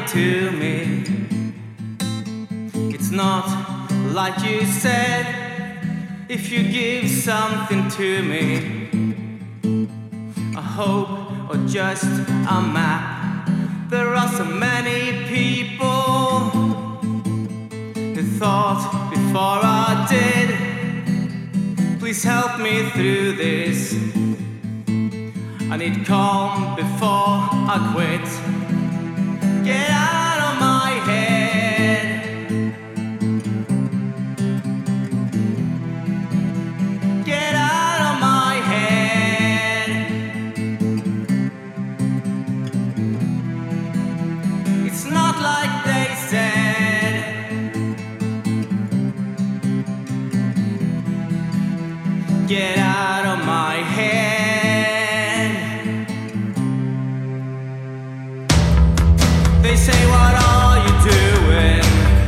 to me. It's not like you said, if you give something to me, a hope or just a map. There are so many people who thought before I did. Please help me through this. I need calm before I quit. Get out of my head. Get out of my head. It's not like they said. Get out of my head. They say, what are you doing?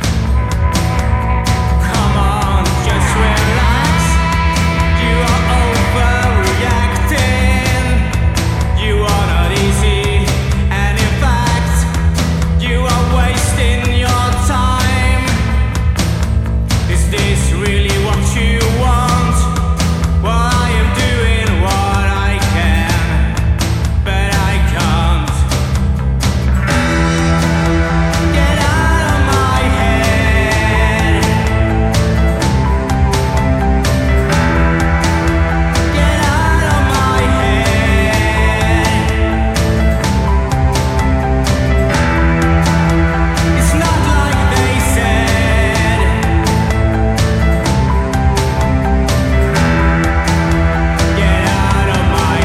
Come on, just relax. You are overreacting. You are not easy, and in fact, you are wasting your time. Is this really what you want? Well, I am doing what I can, but I can't. Get out of my head. Get out of my head. It's not like they said. Get out of my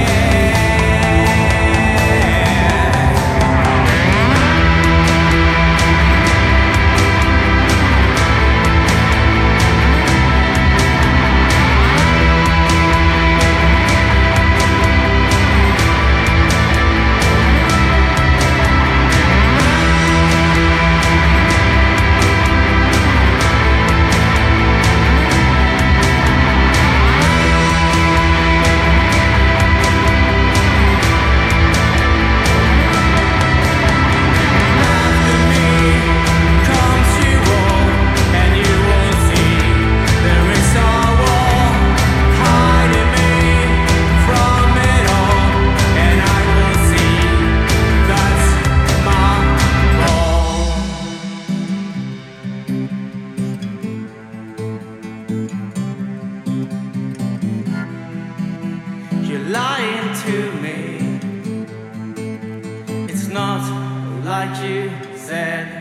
You're lying to me. It's not like you said.